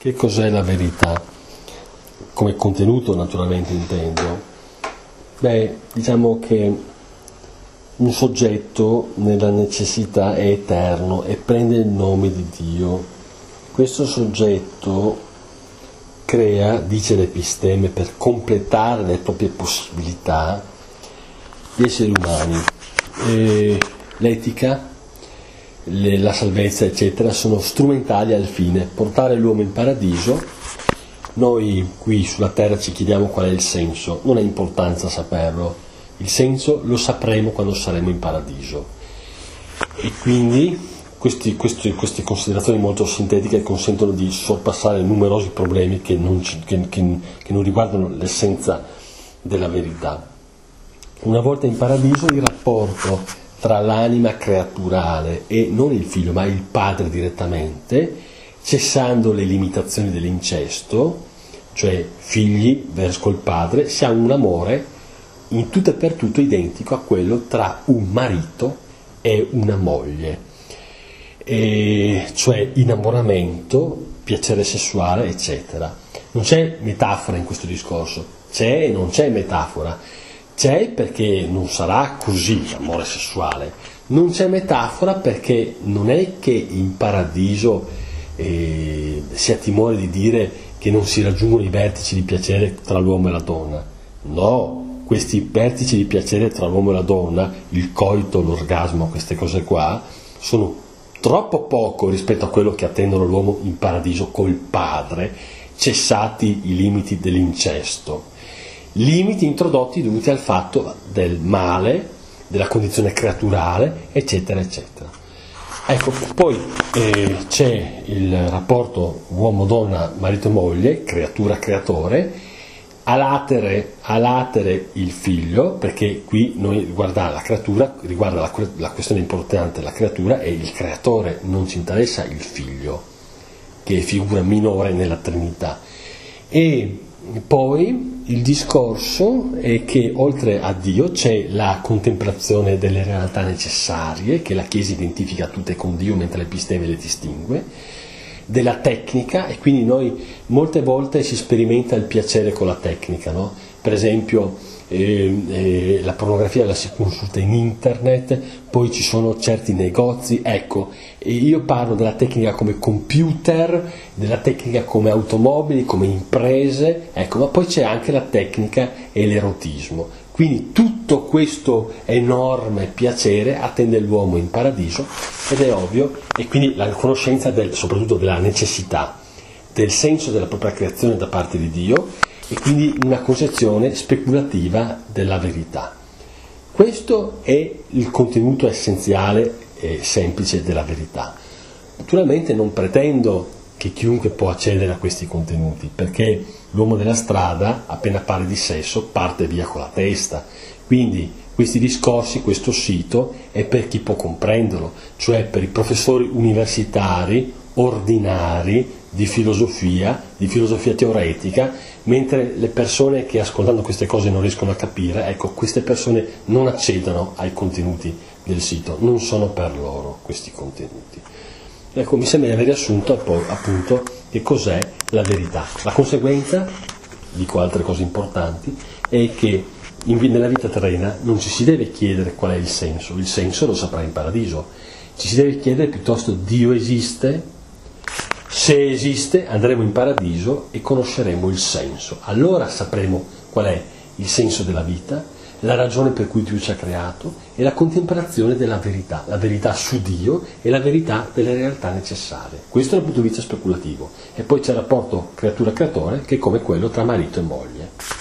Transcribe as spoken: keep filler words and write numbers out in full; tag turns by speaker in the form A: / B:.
A: Che cos'è la verità? Come contenuto, naturalmente, intendo. Beh, diciamo che un soggetto nella necessità è eterno e prende il nome di Dio. Questo soggetto crea, dice l'Episteme, per completare le proprie possibilità, gli esseri umani. E l'etica, le, la salvezza, eccetera, sono strumentali al fine portare l'uomo in paradiso. Noi qui sulla terra ci chiediamo qual è il senso, non ha importanza saperlo, il senso lo sapremo quando saremo in paradiso. E quindi questi, questi, queste considerazioni molto sintetiche consentono di sorpassare numerosi problemi che non, ci, che, che, che non riguardano l'essenza della verità. Una volta in paradiso il rapporto tra l'anima creaturale e non il figlio ma il padre direttamente, cessando le limitazioni dell'incesto, cioè figli verso il padre, si ha un amore in tutto e per tutto identico a quello tra un marito e una moglie, e cioè innamoramento, piacere sessuale, eccetera. Non c'è metafora in questo discorso, c'è e non c'è metafora. C'è perché non sarà così l'amore sessuale, non c'è metafora perché non è che in paradiso eh, si ha timore di dire che non si raggiungono i vertici di piacere tra l'uomo e la donna. No, questi vertici di piacere tra l'uomo e la donna, il coito, l'orgasmo, queste cose qua, sono troppo poco rispetto a quello che attendono l'uomo in paradiso col padre, cessati i limiti dell'incesto. Limiti introdotti dovuti al fatto del male, della condizione creaturale, eccetera, eccetera. Ecco, poi eh, c'è il rapporto uomo-donna, marito-moglie, creatura-creatore, alatere, alatere il figlio, perché qui noi riguarda la creatura, riguarda la, la questione importante della creatura, e il creatore, non ci interessa il figlio, che è figura minore nella Trinità. E poi il discorso è che oltre a Dio c'è la contemplazione delle realtà necessarie, che la Chiesa identifica tutte con Dio mentre l'Episteme le distingue, della tecnica, e quindi noi molte volte si sperimenta il piacere con la tecnica, no? Per esempio eh, eh, la pornografia la si consulta in internet, poi ci sono certi negozi, ecco, e io parlo della tecnica come computer, della tecnica come automobili, come imprese, ecco, ma poi c'è anche la tecnica e l'erotismo. Quindi tutto questo enorme piacere attende l'uomo in paradiso, ed è ovvio, e quindi la conoscenza del, soprattutto della necessità, del senso della propria creazione da parte di Dio, e quindi una concezione speculativa della verità. Questo è il contenuto essenziale e semplice della verità. Naturalmente non pretendo che chiunque può accedere a questi contenuti, perché l'uomo della strada, appena parla di sesso, parte via con la testa. Quindi questi discorsi, questo sito è per chi può comprenderlo, cioè per i professori universitari ordinari di filosofia, di filosofia teoretica, mentre le persone che ascoltando queste cose non riescono a capire, ecco, queste persone non accedono ai contenuti del sito, non sono per loro questi contenuti. Ecco, mi sembra di aver riassunto appunto che cos'è la verità. La conseguenza, dico altre cose importanti, è che in, nella vita terrena non ci si deve chiedere qual è il senso, il senso lo saprà in paradiso, ci si deve chiedere piuttosto: Dio esiste? Se esiste andremo in paradiso e conosceremo il senso, allora sapremo qual è il senso della vita, la ragione per cui Dio ci ha creato e la contemplazione della verità, la verità su Dio e la verità delle realtà necessarie. Questo dal punto di vista speculativo. E poi c'è il rapporto creatura-creatore, che è come quello tra marito e moglie.